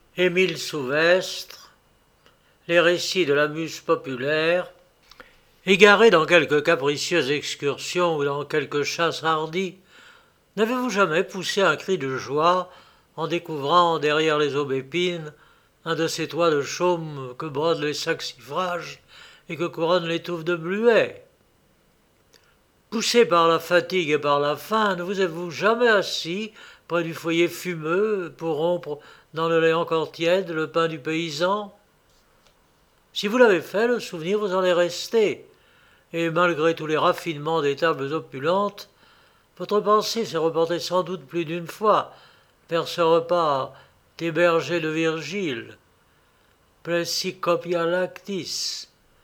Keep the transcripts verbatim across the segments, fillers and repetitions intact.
Émile Souvestre, les récits de la muse populaire, égarés dans quelque capricieuse excursion ou dans quelque chasse hardie, n'avez-vous jamais poussé un cri de joie en découvrant derrière les aubépines un de ces toits de chaume que brodent les saxifrages et que couronnent les touffes de bluets? Poussé par la fatigue et par la faim, ne vous êtes-vous jamais assis près du foyer fumeux pour rompre dans le lait encore tiède le pain du paysan? Si vous l'avez fait, le souvenir vous en est resté, et malgré tous les raffinements des tables opulentes, votre pensée s'est reportée sans doute plus d'une fois vers ce repas des bergers de Virgile, Pleci copia lactis.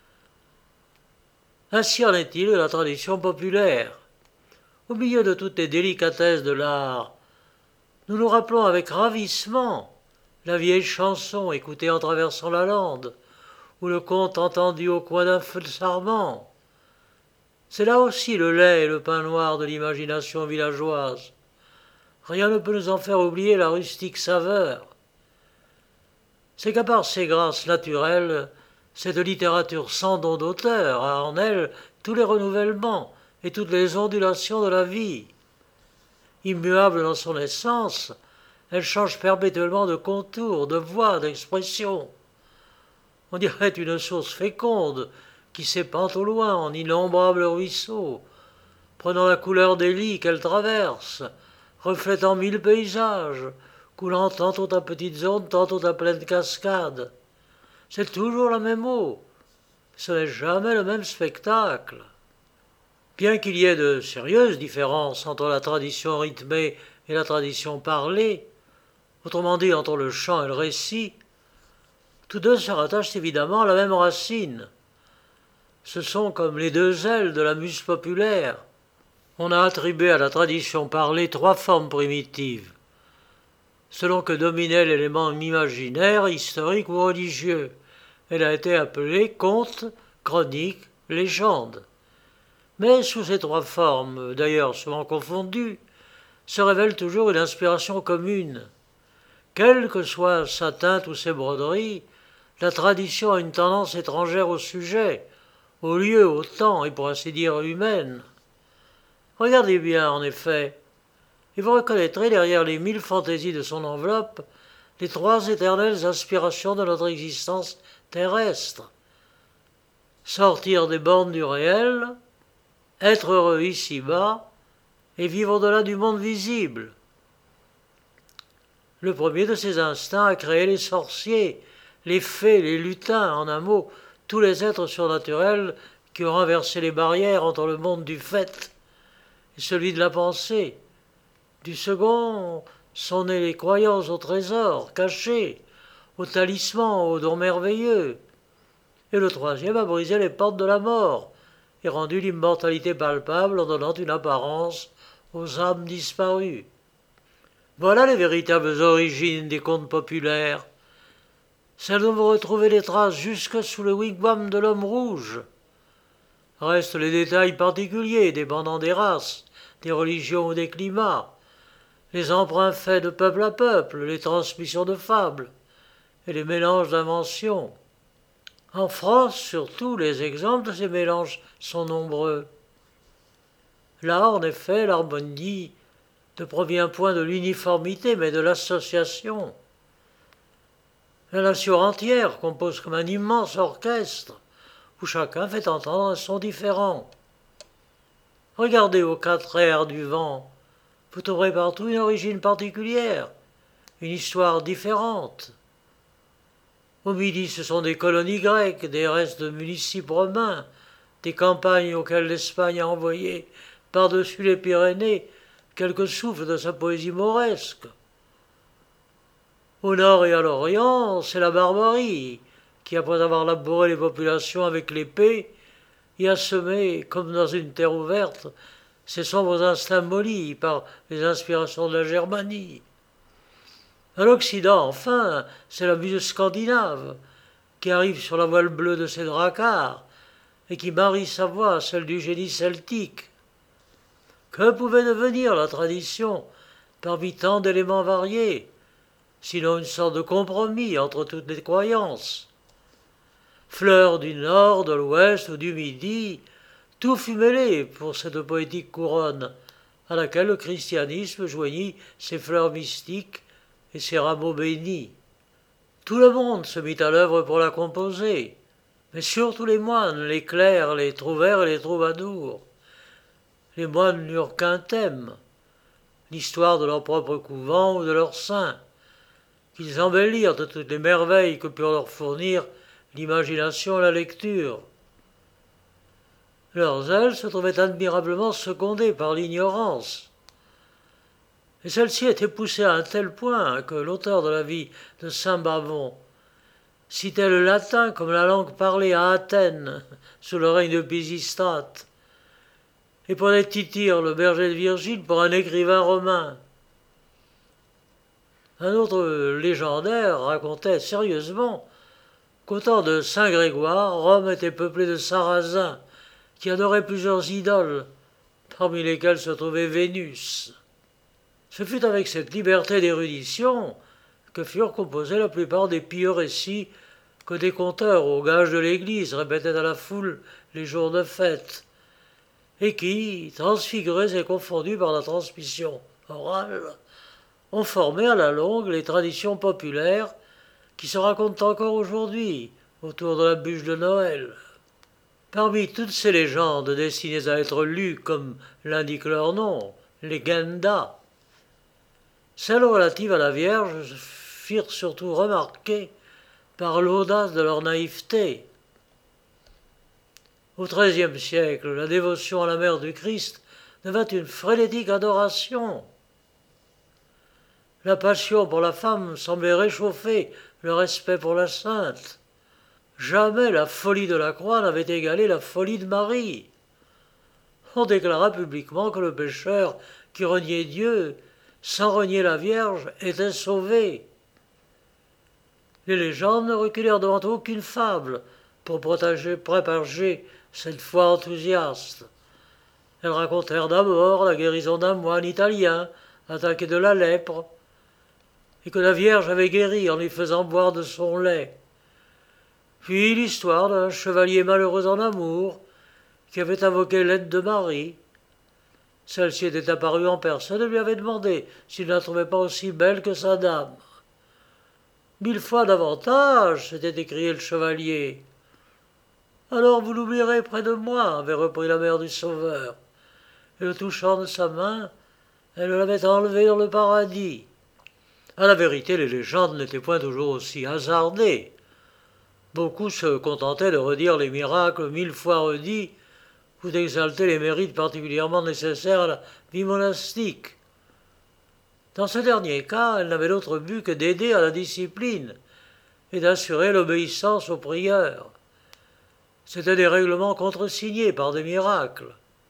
Ainsi en est-il de la tradition populaire. Au milieu de toutes les délicatesses de l'art, nous nous rappelons avec ravissement la vieille chanson écoutée en traversant la lande, ou le conte entendu au coin d'un feu de sarment. C'est là aussi le lait et le pain noir de l'imagination villageoise. Rien ne peut nous en faire oublier la rustique saveur. C'est qu'à part ses grâces naturelles, cette littérature sans don d'auteur a en elle tous les renouvellements et toutes les ondulations de la vie. Immuable dans son essence, elle change perpétuellement de contour, de voix, d'expression. On dirait une source féconde qui s'épand au loin en innombrables ruisseaux, prenant la couleur des lits qu'elle traverse, reflétant mille paysages, coulant tantôt à petites ondes, tantôt à pleines cascades. C'est toujours la même eau, ce n'est jamais le même spectacle. Bien qu'il y ait de sérieuses différences entre la tradition rythmée et la tradition parlée, autrement dit entre le chant et le récit, tous deux se rattachent évidemment à la même racine. Ce sont comme les deux ailes de la muse populaire. On a attribué à la tradition parlée trois formes primitives, selon que dominait l'élément imaginaire, historique ou religieux. Elle a été appelée conte, chronique, légende. Mais sous ces trois formes, d'ailleurs souvent confondues, se révèle toujours une inspiration commune. Quelle que soit sa teinte ou ses broderies, la tradition a une tendance étrangère au sujet, au lieu, au temps et pour ainsi dire humaine. Regardez bien, en effet, et vous reconnaîtrez derrière les mille fantaisies de son enveloppe les trois éternelles aspirations de notre existence terrestre. Sortir des bornes du réel, être heureux ici-bas et vivre au-delà du monde visible. Le premier de ces instincts a créé les sorciers, les fées, les lutins, en un mot, tous les êtres surnaturels qui ont renversé les barrières entre le monde du fait et celui de la pensée. Du second sont nées les croyances aux trésors cachés, aux talismans, aux dons merveilleux. Et le troisième a brisé les portes de la mort et rendu l'immortalité palpable en donnant une apparence aux âmes disparues. Voilà les véritables origines des contes populaires, celles dont vous retrouvez les traces jusque sous le wigwam de l'homme rouge. Restent les détails particuliers dépendant des races, des religions ou des climats, les emprunts faits de peuple à peuple, les transmissions de fables et les mélanges d'inventions. En France, surtout, les exemples de ces mélanges sont nombreux. Là, en effet, l'harmonie ne provient point de l'uniformité, mais de l'association. La nation entière compose comme un immense orchestre, où chacun fait entendre un son différent. Regardez aux quatre airs du vent, vous trouverez partout une origine particulière, une histoire différente. Au midi, ce sont des colonies grecques, des restes de municipes romains, des campagnes auxquelles l'Espagne a envoyé par-dessus les Pyrénées quelques souffles de sa poésie mauresque. Au nord et à l'orient, c'est la barbarie qui, après avoir labouré les populations avec l'épée, y a semé, comme dans une terre ouverte, ses sombres instincts mollis par les inspirations de la Germanie. À l'Occident, enfin, c'est la muse scandinave qui arrive sur la voile bleue de ses dracars et qui marie sa voix à celle du génie celtique. Que pouvait devenir la tradition parmi tant d'éléments variés? sinon une sorte de compromis entre toutes les croyances. Fleurs du nord, de l'ouest ou du midi, tout fut mêlé pour cette poétique couronne, à laquelle le christianisme joignit ses fleurs mystiques et ses rameaux bénis. Tout le monde se mit à l'œuvre pour la composer, mais surtout les moines, les clercs, les trouvères et les troubadours. Les moines n'eurent qu'un thème, l'histoire de leur propre couvent ou de leur saint, qu'ils embellirent de toutes les merveilles que purent leur fournir l'imagination et la lecture. Leur zèle se trouvait admirablement secondé par l'ignorance, et celle-ci était poussée à un tel point que l'auteur de la vie de saint Bavon citait le latin comme la langue parlée à Athènes sous le règne de Pisistrate, et prenait Tityre, le berger de Virgile, pour un écrivain romain. Un autre légendaire racontait sérieusement qu'au temps de saint Grégoire, Rome était peuplée de Sarrasins qui adoraient plusieurs idoles, parmi lesquelles se trouvait Vénus. Ce fut avec cette liberté d'érudition que furent composés la plupart des pieux récits que des conteurs au gage de l'Église répétaient à la foule les jours de fête, et qui, transfigurés et confondus par la transmission orale, ont formé à la longue les traditions populaires qui se racontent encore aujourd'hui autour de la bûche de Noël. Parmi toutes ces légendes destinées à être lues comme l'indique leur nom, legenda, celles relatives à la Vierge firent surtout remarquer par l'audace de leur naïveté. Au treizième siècle, la dévotion à la mère du Christ devint une frénétique adoration. La passion pour la femme semblait réchauffer le respect pour la sainte. Jamais la folie de la croix n'avait égalé la folie de Marie. On déclara publiquement que le pécheur qui reniait Dieu sans renier la Vierge était sauvé. Les légendes ne reculèrent devant aucune fable pour propager, propager cette foi enthousiaste. Elles racontèrent d'abord la guérison d'un moine italien attaqué de la lèpre, et que la Vierge avait guéri en lui faisant boire de son lait. Puis l'histoire d'un chevalier malheureux en amour qui avait invoqué l'aide de Marie. Celle-ci était apparue en personne et lui avait demandé s'il ne la trouvait pas aussi belle que sa dame. Mille fois davantage, s'était écrié le chevalier. Alors vous l'oublierez près de moi, avait repris la mère du Sauveur, et le touchant de sa main, elle l'avait enlevé dans le paradis. À la vérité, les légendes n'étaient point toujours aussi hasardées. Beaucoup se contentaient de redire les miracles mille fois redits ou d'exalter les mérites particulièrement nécessaires à la vie monastique. Dans ce dernier cas, elle n'avait d'autre but que d'aider à la discipline et d'assurer l'obéissance aux prieurs. C'étaient des règlements contresignés par des miracles.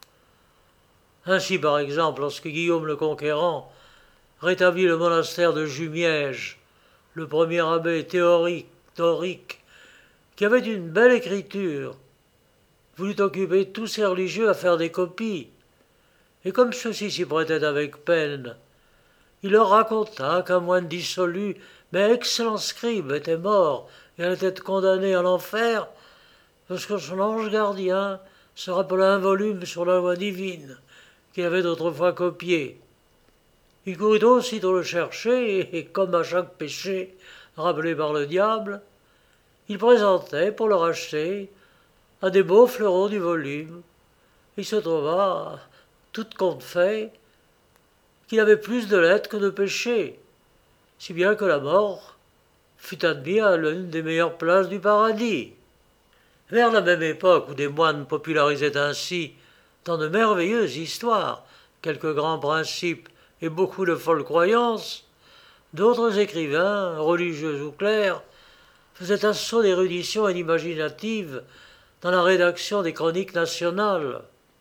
Ainsi, par exemple, lorsque Guillaume le Conquérant rétablit le monastère de Jumièges, le premier abbé théorique, dorique, qui avait une belle écriture, voulut occuper tous ces religieux à faire des copies, et comme ceux-ci s'y prêtaient avec peine, il leur raconta qu'un moine dissolu, mais excellent scribe, était mort et allait être condamné à l'enfer, parce que son ange gardien se rappela un volume sur la loi divine qu'il avait autrefois copié. Il courut aussitôt le chercher, et comme à chaque péché rappelé par le diable, il présentait, pour le racheter, à des beaux fleurons du volume. Il se trouva, tout compte fait, qu'il avait plus de lettres que de péchés, si bien que la mort fut admis à l'une des meilleures places du paradis. Vers la même époque où des moines popularisaient ainsi, dans de merveilleuses histoires, quelques grands principes et beaucoup de folles croyances, d'autres écrivains, religieux ou clercs, faisaient assaut d'érudition et d'imaginative dans la rédaction des chroniques nationales.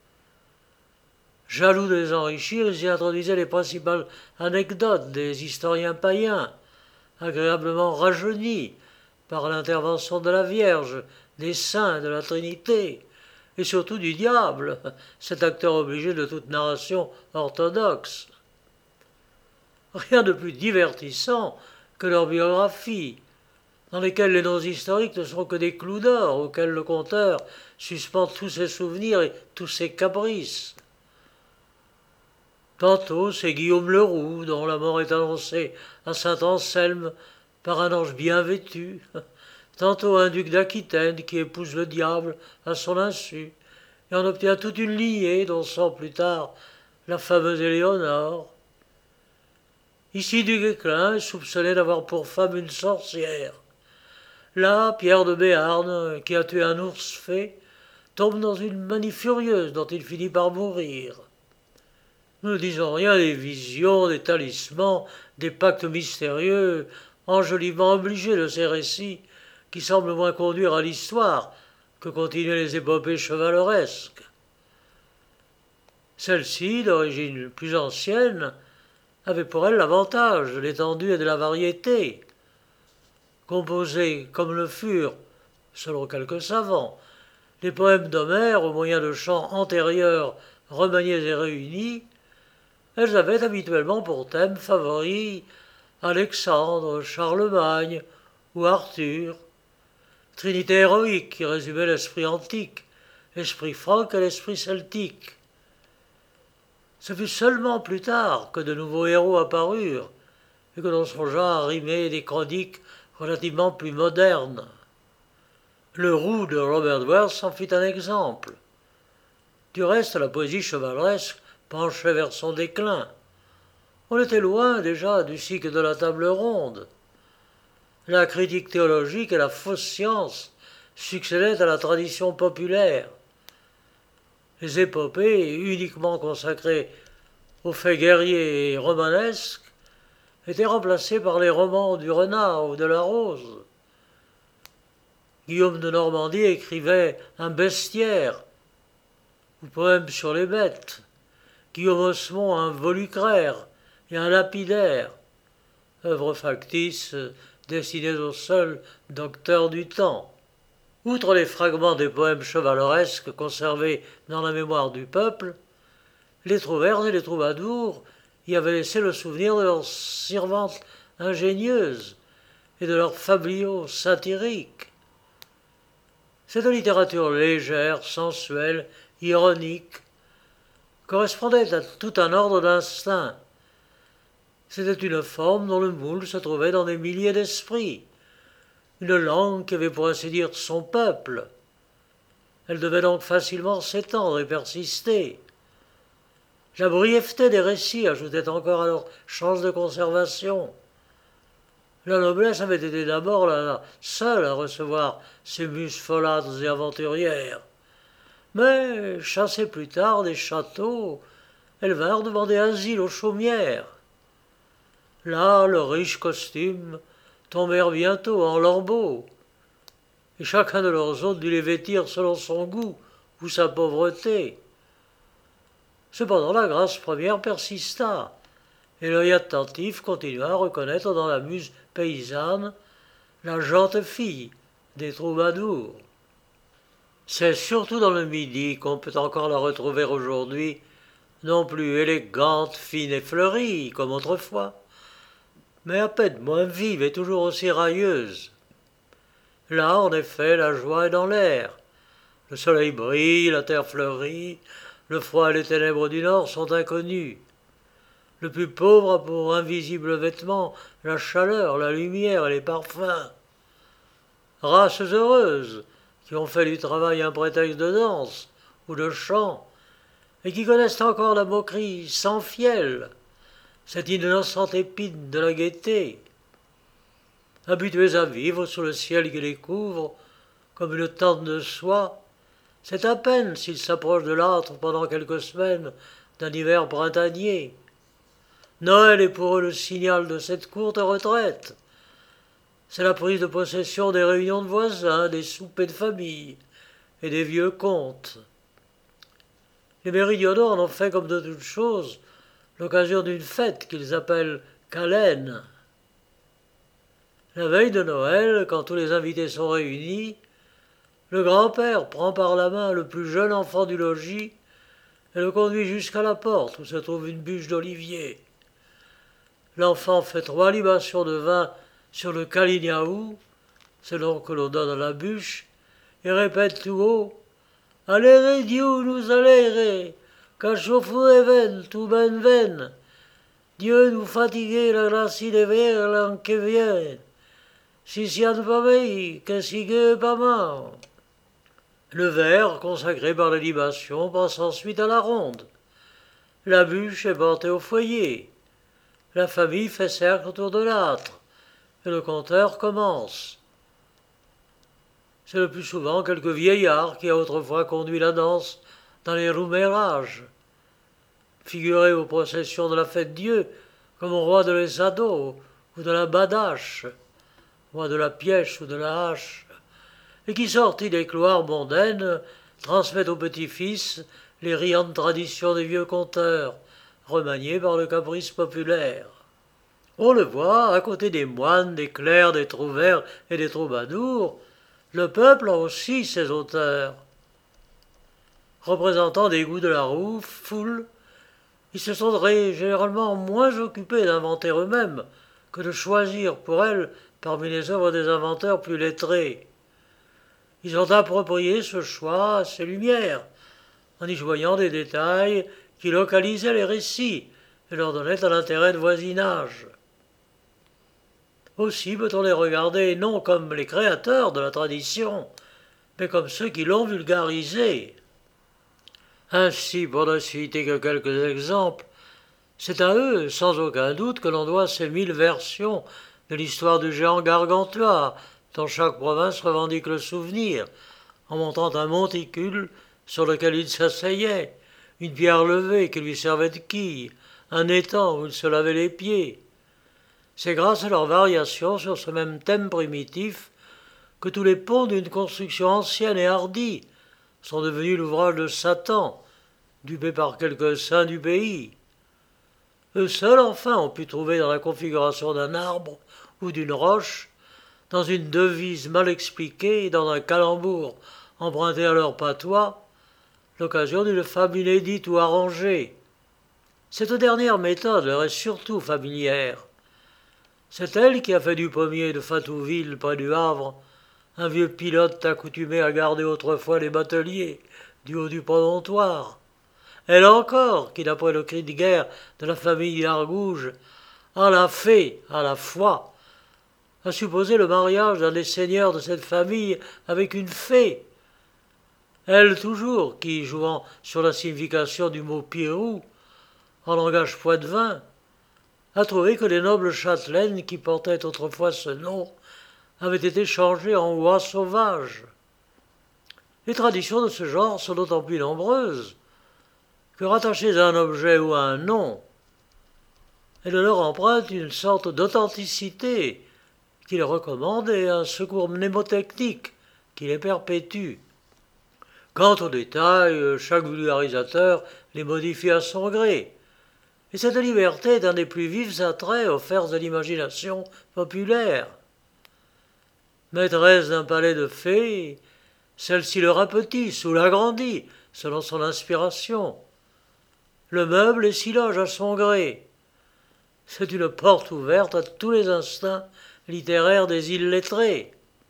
Jaloux de les enrichir, ils y introduisaient les principales anecdotes des historiens païens, agréablement rajeunis par l'intervention de la Vierge, des saints, de la Trinité, et surtout du diable, cet acteur obligé de toute narration orthodoxe. Rien de plus divertissant que leurs biographies, dans lesquelles les noms historiques ne sont que des clous d'or auxquels le conteur suspend tous ses souvenirs et tous ses caprices. Tantôt c'est Guillaume le Roux, dont la mort est annoncée à Saint-Anselme par un ange bien vêtu, tantôt un duc d'Aquitaine qui épouse le diable à son insu, et en obtient toute une lignée dont sort plus tard la fameuse Éléonore. Ici du Guesclin est soupçonné d'avoir pour femme une sorcière. Là, Pierre de Béarn, qui a tué un ours fée, tombe dans une manie furieuse dont il finit par mourir. Nous ne disons rien des visions, des talismans, des pactes mystérieux, enjolivement obligés de ces récits, qui semblent moins conduire à l'histoire que continuer les épopées chevaleresques. Celle-ci, d'origine plus ancienne, avait pour elle l'avantage de l'étendue et de la variété. Composées comme le furent, selon quelques savants, les poèmes d'Homère au moyen de chants antérieurs remaniés et réunis, elles avaient habituellement pour thème favori Alexandre, Charlemagne ou Arthur, trinité héroïque qui résumait l'esprit antique, l'esprit franc et l'esprit celtique. Ce fut seulement plus tard que de nouveaux héros apparurent et que l'on songea à rimer des chroniques relativement plus modernes. Le Roux de Robert Worth en fit un exemple. Du reste, la poésie chevaleresque penchait vers son déclin. On était loin déjà du cycle de la table ronde. La critique théologique et la fausse science succédaient à la tradition populaire. Les épopées, uniquement consacrées aux faits guerriers et romanesques, étaient remplacées par les romans du Renard ou de la Rose. Guillaume de Normandie écrivait un bestiaire, ou poème sur les bêtes. Guillaume Osmond un volucraire et un lapidaire, œuvres factices destinées au seul docteur du temps. Outre les fragments des poèmes chevaleresques conservés dans la mémoire du peuple, les trouvères et les troubadours y avaient laissé le souvenir de leurs servantes ingénieuses et de leurs fabliaux satiriques. Cette littérature légère, sensuelle, ironique, correspondait à tout un ordre d'instincts. C'était une forme dont le moule se trouvait dans des milliers d'esprits, une langue qui avait pour ainsi dire son peuple. Elle devait donc facilement s'étendre et persister. La brièveté des récits ajoutait encore à leur chance de conservation. La noblesse avait été d'abord la seule à recevoir ces muses folâtres et aventurières. Mais, chassées plus tard des châteaux, elles vinrent demander asile aux chaumières. Là, leurs riches costumes tombèrent bientôt en lambeaux, et chacun de leurs hôtes dut les vêtir selon son goût ou sa pauvreté. Cependant, la grâce première persista, et l'œil attentif continua à reconnaître dans la muse paysanne la jante fille des troubadours. C'est surtout dans le Midi qu'on peut encore la retrouver aujourd'hui, non plus élégante, fine et fleurie comme autrefois, mais à peine moins vive et toujours aussi railleuse. Là, en effet, la joie est dans l'air. Le soleil brille, la terre fleurit, le froid et les ténèbres du nord sont inconnus. Le plus pauvre a pour invisibles vêtements la chaleur, la lumière et les parfums. Races heureuses qui ont fait du travail un prétexte de danse ou de chant, et qui connaissent encore la moquerie sans fiel, cette innocente épine de la gaieté. Habitués à vivre sous le ciel qui les couvre, comme une tente de soie, c'est à peine s'ils s'approchent de l'âtre pendant quelques semaines d'un hiver printanier. Noël est pour eux le signal de cette courte retraite. C'est la prise de possession des réunions de voisins, des soupers de famille et des vieux contes. Les méridionaux en ont fait comme de toutes choses l'occasion d'une fête qu'ils appellent Calène. La veille de Noël, quand tous les invités sont réunis, le grand-père prend par la main le plus jeune enfant du logis et le conduit jusqu'à la porte où se trouve une bûche d'olivier. L'enfant fait trois libations de vin sur le Calignaou, c'est nom que l'on donne à la bûche, et répète tout haut: Allez, Dieu nous allere, qu'à chauffer ven, tout ben ven. Dieu nous fatiguer la grâce de ver l'an que vient. Si sian pas mei, que sigue pas mal. Le verre, consacré par la libation, passe ensuite à la ronde. La bûche est portée au foyer. La famille fait cercle autour de l'âtre, et le compteur commence. C'est le plus souvent quelque vieillard qui a autrefois conduit la danse dans les roumérages. Figuré aux processions de la Fête-Dieu comme au roi de l'Essado ou de la Badache, roi de la Pièche ou de la Hache, et qui, sorti des couloirs mondaines, transmet aux petits-fils les riantes traditions des vieux conteurs, remaniées par le caprice populaire. On le voit, à côté des moines, des clercs, des trouvères et des troubadours, le peuple a aussi ses auteurs. Représentant des goûts de la roue, foule, ils se sont généralement moins occupés d'inventer eux-mêmes que de choisir pour elles parmi les œuvres des inventeurs plus lettrés. Ils ont approprié ce choix à ces lumières, en y joignant des détails qui localisaient les récits et leur donnaient un intérêt de voisinage. Aussi peut-on les regarder non comme les créateurs de la tradition, mais comme ceux qui l'ont vulgarisée. Ainsi, pour ne citer que quelques exemples, c'est à eux, sans aucun doute, que l'on doit ces mille versions de l'histoire du géant Gargantua, dont chaque province revendique le souvenir, en montrant un monticule sur lequel il s'asseyait, une pierre levée qui lui servait de quille, un étang où il se lavait les pieds. C'est grâce à leurs variations sur ce même thème primitif que tous les ponts d'une construction ancienne et hardie sont devenus l'ouvrage de Satan, dupé par quelques saints du pays. Eux seuls, enfin, ont pu trouver dans la configuration d'un arbre ou d'une roche, dans une devise mal expliquée et dans un calembour emprunté à leur patois, l'occasion d'une fable inédite ou arrangée. Cette dernière méthode leur est surtout familière. C'est elle qui a fait du pommier de Fatouville, près du Havre, un vieux pilote accoutumé à garder autrefois les bateliers du haut du promontoire. Elle encore, qui, d'après le cri de guerre de la famille d'Argouges, à la fée, à la foi, a supposé le mariage d'un des seigneurs de cette famille avec une fée. Elle toujours, qui, jouant sur la signification du mot Pirou, en langage poitevin, a trouvé que les nobles châtelaines qui portaient autrefois ce nom avaient été changées en oies sauvages. Les traditions de ce genre sont d'autant plus nombreuses que, rattachées à un objet ou à un nom, elles leur empruntent une sorte d'authenticité qui les recommande et un secours mnémotechnique qui les perpétue. Quant aux détails, chaque vulgarisateur les modifie à son gré, et cette liberté est un des plus vifs attraits offerts à l'imagination populaire. Maîtresse d'un palais de fées, celle-ci le rapetisse ou l'agrandit selon son inspiration. Le meuble est s'y loge à son gré. C'est une porte ouverte à tous les instincts littéraires des illettrés.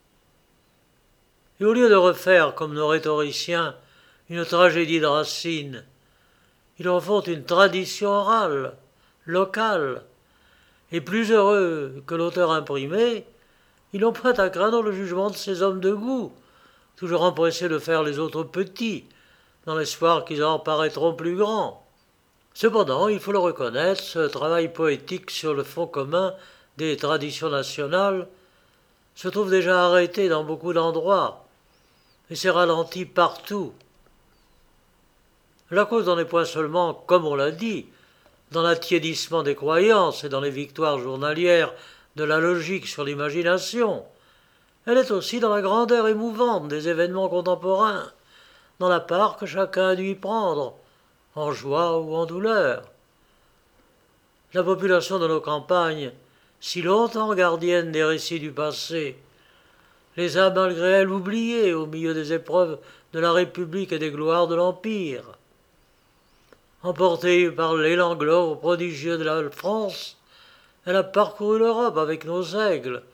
Et au lieu de refaire, comme nos rhétoriciens, une tragédie de Racine, ils en font une tradition orale, locale, et plus heureux que l'auteur imprimé, ils n'ont point à craindre le jugement de ces hommes de goût, toujours empressés de faire les autres petits, dans l'espoir qu'ils en paraîtront plus grands. Cependant, il faut le reconnaître, ce travail poétique sur le fond commun des traditions nationales se trouve déjà arrêté dans beaucoup d'endroits, et s'est ralenti partout. La cause n'en est point seulement, comme on l'a dit, dans l'attiédissement des croyances et dans les victoires journalières de la logique sur l'imagination. Elle est aussi dans la grandeur émouvante des événements contemporains, dans la part que chacun a dû y prendre, en joie ou en douleur. La population de nos campagnes, si longtemps gardienne des récits du passé, les a malgré elle oubliés au milieu des épreuves de la République et des gloires de l'Empire. Emportée par l'élan glore prodigieux de la France, elle a parcouru l'Europe avec nos aigles,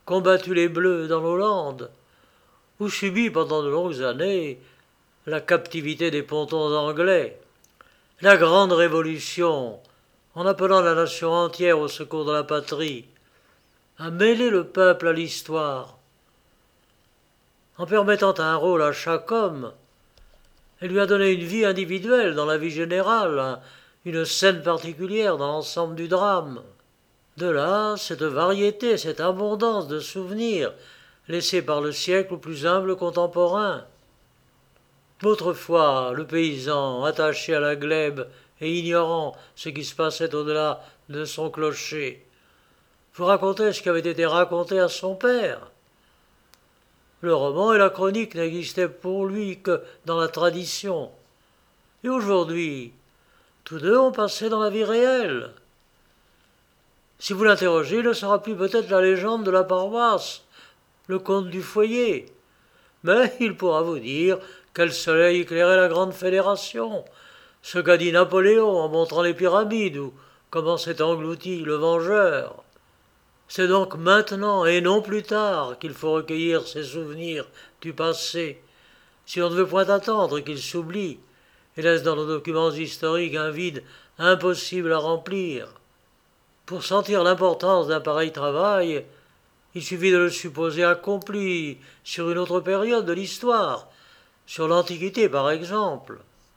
combattu les Bleus dans nos Landes, ou subi pendant de longues années la captivité des pontons anglais. La grande révolution, en appelant la nation entière au secours de la patrie, a mêlé le peuple à l'histoire. En permettant un rôle à chaque homme, elle lui a donné une vie individuelle dans la vie générale, une scène particulière dans l'ensemble du drame. De là, cette variété, cette abondance de souvenirs laissés par le siècle aux plus humbles contemporains. Autrefois, le paysan, attaché à la glèbe et ignorant ce qui se passait au-delà de son clocher, vous racontait ce qui avait été raconté à son père. Le roman et la chronique n'existaient pour lui que dans la tradition. Et aujourd'hui, tous deux ont passé dans la vie réelle. Si vous l'interrogez, il ne sera plus peut-être la légende de la paroisse, le conte du foyer, mais il pourra vous dire quel soleil éclairait la grande fédération, ce qu'a dit Napoléon en montrant les pyramides ou comment s'est englouti le vengeur. C'est donc maintenant et non plus tard qu'il faut recueillir ces souvenirs du passé, si on ne veut point attendre qu'ils s'oublient et laissent dans nos documents historiques un vide impossible à remplir. Pour sentir l'importance d'un pareil travail, il suffit de le supposer accompli sur une autre période de l'histoire, sur l'Antiquité par exemple.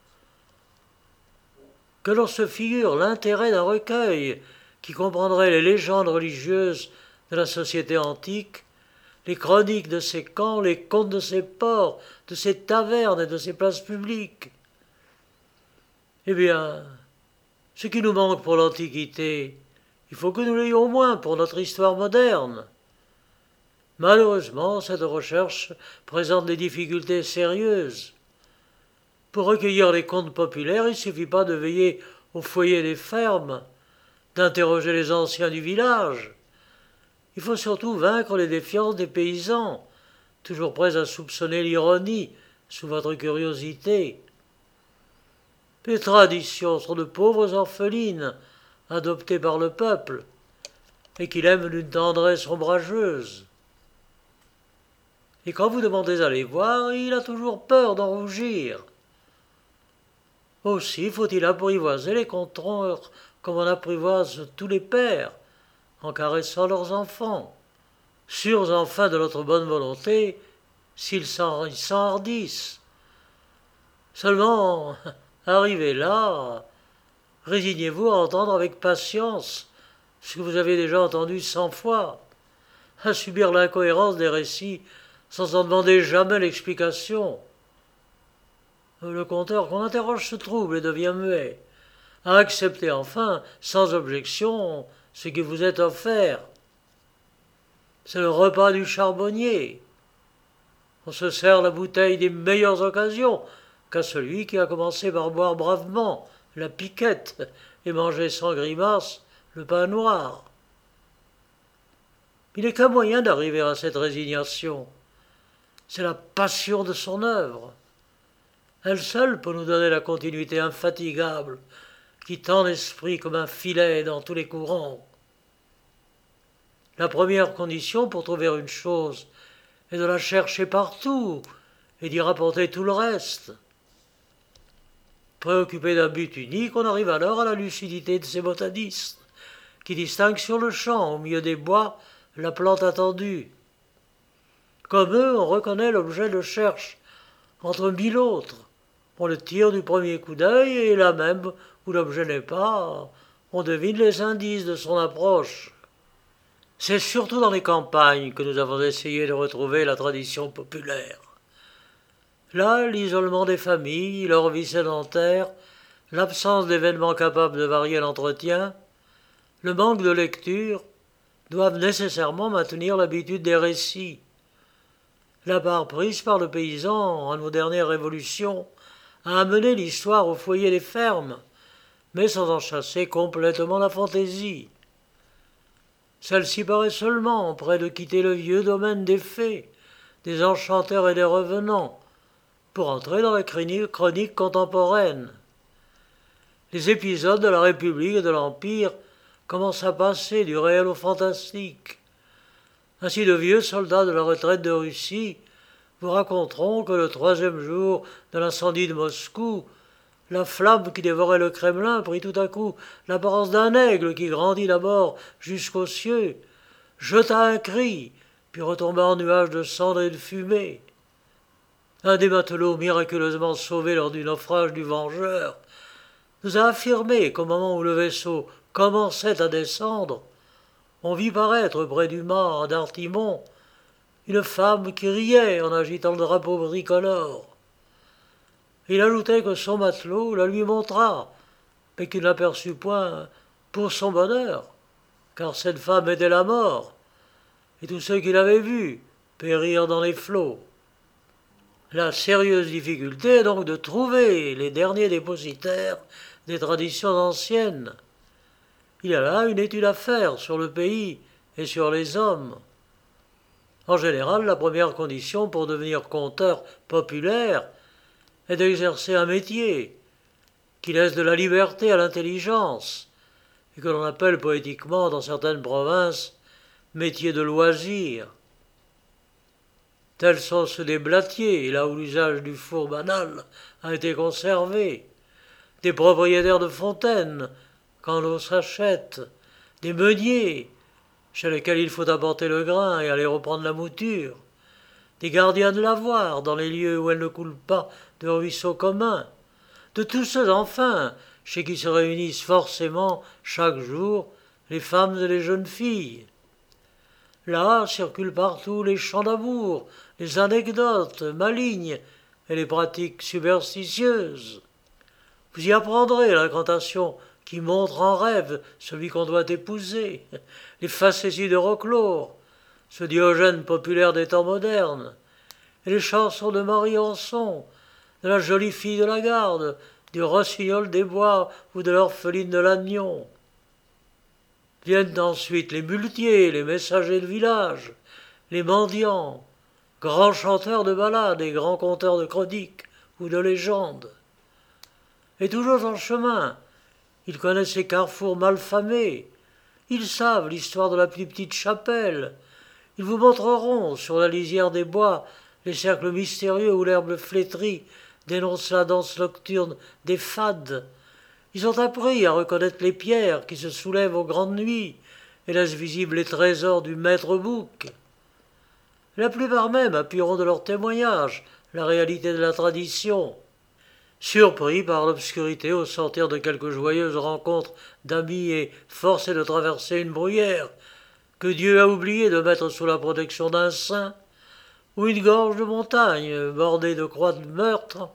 Que l'on se figure l'intérêt d'un recueil qui comprendrait les légendes religieuses de la société antique, les chroniques de ses camps, les contes de ses ports, de ses tavernes et de ses places publiques. Eh bien, ce qui nous manque pour l'Antiquité, il faut que nous l'ayons au moins pour notre histoire moderne. Malheureusement, cette recherche présente des difficultés sérieuses. Pour recueillir les contes populaires, il ne suffit pas de veiller au foyer des fermes, d'interroger les anciens du village. Il faut surtout vaincre les défiances des paysans, toujours prêts à soupçonner l'ironie sous votre curiosité. Les traditions sont de pauvres orphelines, adoptées par le peuple, et qu'il aime d'une tendresse ombrageuse. Et quand vous demandez à les voir, il a toujours peur d'en rougir. Aussi faut-il apprivoiser les contreurs comme on apprivoise tous les pères, en caressant leurs enfants, sûrs enfin de notre bonne volonté, s'ils s'enhardissent. Seulement, arrivé là, résignez-vous à entendre avec patience ce que vous avez déjà entendu cent fois, à subir l'incohérence des récits sans en demander jamais l'explication. Le conteur qu'on interroge se trouble et devient muet, à accepter enfin, sans objection, ce qui vous est offert. C'est le repas du charbonnier. On se sert la bouteille des meilleures occasions qu'à celui qui a commencé par boire bravement la piquette et manger sans grimace le pain noir. Il n'est qu'un moyen d'arriver à cette résignation. C'est la passion de son œuvre. Elle seule peut nous donner la continuité infatigable qui tend l'esprit comme un filet dans tous les courants. La première condition pour trouver une chose est de la chercher partout et d'y rapporter tout le reste. Préoccupé d'un but unique, on arrive alors à la lucidité de ces botanistes qui distinguent sur le champ, au milieu des bois, la plante attendue. Comme eux, on reconnaît l'objet de recherche entre mille autres. On le tire du premier coup d'œil et là même où l'objet n'est pas, on devine les indices de son approche. C'est surtout dans les campagnes que nous avons essayé de retrouver la tradition populaire. Là, l'isolement des familles, leur vie sédentaire, l'absence d'événements capables de varier l'entretien, le manque de lecture, doivent nécessairement maintenir l'habitude des récits. La part prise par le paysan à nos dernières révolutions a amené l'histoire au foyer des fermes, mais sans en chasser complètement la fantaisie. Celle-ci paraît seulement près de quitter le vieux domaine des fées, des enchanteurs et des revenants, pour entrer dans la chronique contemporaine. Les épisodes de la République et de l'Empire commencent à passer du réel au fantastique. Ainsi de vieux soldats de la retraite de Russie vous raconteront que le troisième jour de l'incendie de Moscou, la flamme qui dévorait le Kremlin prit tout à coup l'apparence d'un aigle qui grandit d'abord jusqu'aux cieux, jeta un cri, puis retomba en nuage de cendres et de fumée. Un des matelots miraculeusement sauvés lors du naufrage du Vengeur nous a affirmé qu'au moment où le vaisseau commençait à descendre, on vit paraître près du mât d'Artimon une femme qui riait en agitant le drapeau tricolore. Il ajoutait que son matelot la lui montra, mais qu'il n'aperçut point pour son bonheur, car cette femme était la mort, et tous ceux qui l'avaient vue périrent dans les flots. La sérieuse difficulté est donc de trouver les derniers dépositaires des traditions anciennes. Il y a là une étude à faire sur le pays et sur les hommes. En général, la première condition pour devenir conteur populaire est d'exercer un métier qui laisse de la liberté à l'intelligence et que l'on appelle poétiquement dans certaines provinces métier de loisir. Tels sont ceux des blatiers, là où l'usage du four banal a été conservé, des propriétaires de fontaines, quand l'eau s'achète, des meuniers, chez lesquels il faut apporter le grain et aller reprendre la mouture, des gardiens de lavoir dans les lieux où elle ne coule pas de ruisseaux communs, de tous ceux enfin chez qui se réunissent forcément chaque jour les femmes et les jeunes filles. Là circulent partout les chants d'amour, les anecdotes malignes et les pratiques superstitieuses. Vous y apprendrez l'incantation qui montre en rêve celui qu'on doit épouser, les facéties de Roclore, ce Diogène populaire des temps modernes, et les chansons de Marianson, de la jolie fille de la garde, du rossignol des bois ou de l'orpheline de Lannion. Viennent ensuite les muletiers, les messagers de village, les mendiants, grands chanteurs de ballades et grands conteurs de chroniques ou de légendes. Et toujours en chemin, ils connaissent les carrefours malfamés, ils savent l'histoire de la plus petite chapelle, ils vous montreront sur la lisière des bois les cercles mystérieux où l'herbe flétrie dénonce la danse nocturne des fades. Ils ont appris à reconnaître les pierres qui se soulèvent aux grandes nuits et laissent visibles les trésors du maître bouc. La plupart même appuieront de leurs témoignages la réalité de la tradition. Surpris par l'obscurité au sortir de quelque joyeuse rencontre d'amis et forcés de traverser une bruyère que Dieu a oublié de mettre sous la protection d'un saint, ou une gorge de montagne bordée de croix de meurtre,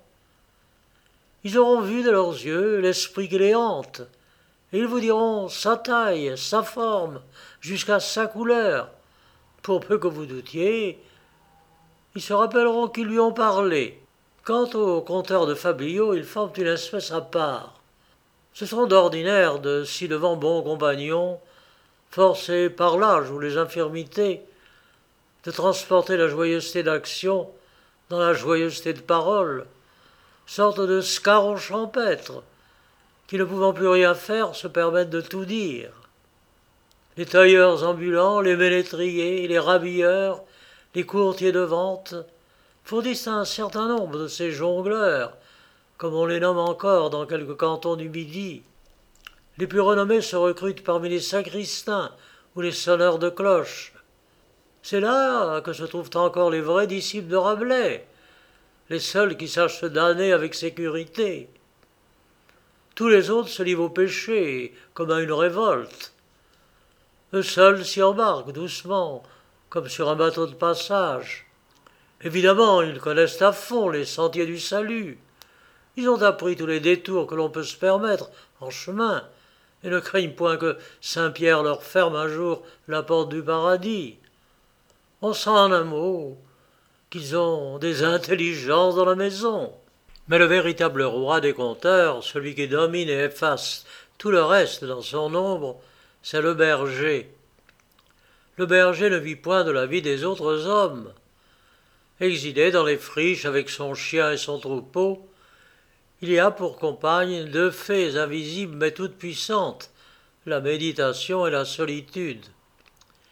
ils auront vu de leurs yeux l'esprit qui les hante, et ils vous diront sa taille, sa forme, jusqu'à sa couleur. Pour peu que vous doutiez, ils se rappelleront qu'ils lui ont parlé. Quant aux conteurs de fabliaux, ils forment une espèce à part. Ce sont d'ordinaire de si devant bons compagnons, forcés par l'âge ou les infirmités, de transporter la joyeuseté d'action dans la joyeuseté de parole, sorte de scarons champêtres, qui ne pouvant plus rien faire se permettent de tout dire. Les tailleurs ambulants, les ménétriers, les rhabilleurs, les courtiers de vente fournissent un certain nombre de ces jongleurs, comme on les nomme encore dans quelques cantons du Midi. Les plus renommés se recrutent parmi les sacristains ou les sonneurs de cloches. C'est là que se trouvent encore les vrais disciples de Rabelais, les seuls qui sachent se damner avec sécurité. Tous les autres se livrent au péché comme à une révolte. Eux seuls s'y embarquent doucement, comme sur un bateau de passage. Évidemment, ils connaissent à fond les sentiers du salut. Ils ont appris tous les détours que l'on peut se permettre en chemin, et ne craignent point que Saint-Pierre leur ferme un jour la porte du paradis. On sent en un mot qu'ils ont des intelligences dans la maison. Mais le véritable roi des conteurs, celui qui domine et efface tout le reste dans son ombre, c'est le berger. Le berger ne vit point de la vie des autres hommes. Exilé dans les friches avec son chien et son troupeau, il y a pour compagne deux fées invisibles mais toutes puissantes, la méditation et la solitude.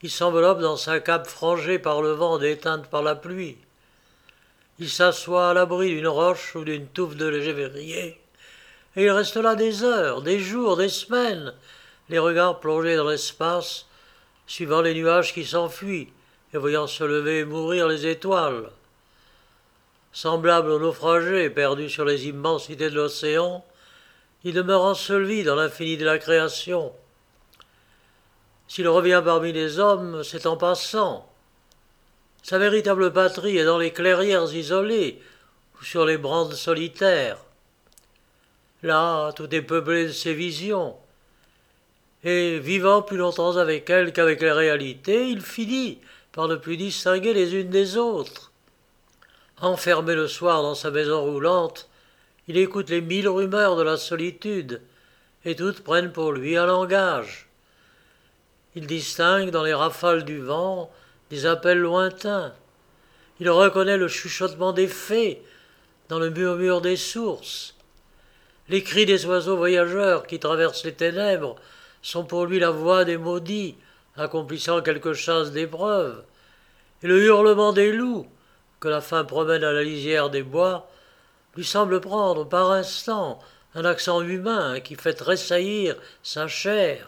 Il s'enveloppe dans sa cape frangée par le vent, déteinte par la pluie. Il s'assoit à l'abri d'une roche ou d'une touffe de lévérier, et il reste là des heures, des jours, des semaines, les regards plongés dans l'espace, suivant les nuages qui s'enfuient et voyant se lever et mourir les étoiles. Semblable aux naufragés perdus sur les immensités de l'océan, il demeure enseveli dans l'infini de la création. S'il revient parmi les hommes, c'est en passant. Sa véritable patrie est dans les clairières isolées ou sur les brandes solitaires. Là, tout est peuplé de ses visions. Et vivant plus longtemps avec elles qu'avec les réalités, il finit par ne plus distinguer les unes des autres. Enfermé le soir dans sa maison roulante, il écoute les mille rumeurs de la solitude, et toutes prennent pour lui un langage. Il distingue dans les rafales du vent des appels lointains. Il reconnaît le chuchotement des fées dans le murmure des sources. Les cris des oiseaux voyageurs qui traversent les ténèbres sont pour lui la voix des maudits accomplissant quelque chasse d'épreuve, et le hurlement des loups que la faim promène à la lisière des bois lui semble prendre par instants un accent humain qui fait tressaillir sa chair.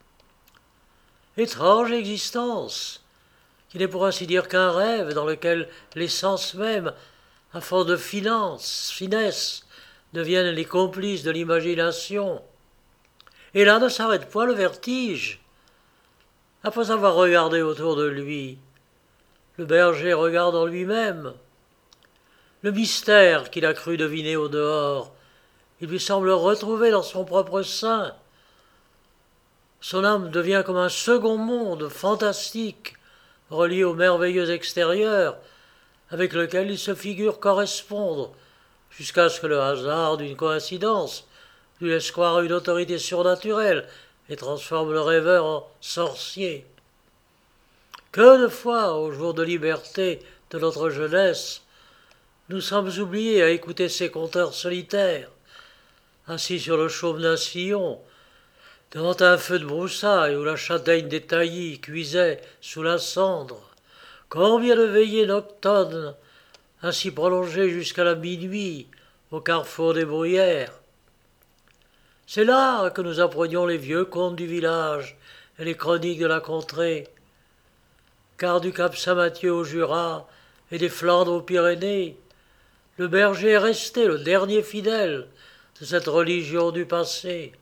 Étrange existence, qui n'est pour ainsi dire qu'un rêve dans lequel les sens mêmes, à force de finesse, finesse, deviennent les complices de l'imagination. Et là ne s'arrête point le vertige. Après avoir regardé autour de lui, le berger regarde en lui-même. Le mystère qu'il a cru deviner au dehors, il lui semble retrouver dans son propre sein. Son âme devient comme un second monde fantastique, relié au merveilleux extérieur, avec lequel il se figure correspondre, jusqu'à ce que le hasard d'une coïncidence lui laisse croire une autorité surnaturelle et transforme le rêveur en sorcier. Que de fois, au jour de liberté de notre jeunesse, nous sommes oubliés à écouter ces conteurs solitaires, assis sur le chaume d'un sillon, devant un feu de broussailles où la châtaigne des taillis cuisait sous la cendre. Combien de veillées nocturnes, ainsi prolongées jusqu'à la minuit, au carrefour des bruyères. C'est là que nous apprenions les vieux contes du village et les chroniques de la contrée. Car du cap Saint-Mathieu au Jura et des Flandres aux Pyrénées, le berger est resté le dernier fidèle de cette religion du passé.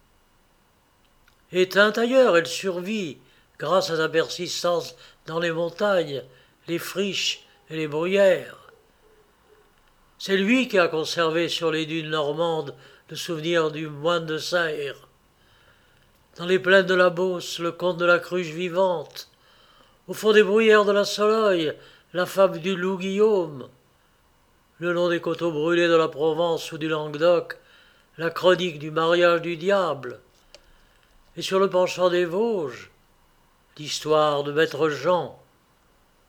Éteinte ailleurs, elle survit grâce à sa persistance dans les montagnes, les friches et les bruyères. C'est lui qui a conservé sur les dunes normandes le souvenir du moine de Serres. Dans les plaines de la Beauce, le conte de la cruche vivante. Au fond des bruyères de la Sologne, la fable du loup Guillaume. Le long des coteaux brûlés de la Provence ou du Languedoc, la chronique du mariage du diable. Et sur le penchant des Vosges, l'histoire de Maître Jean,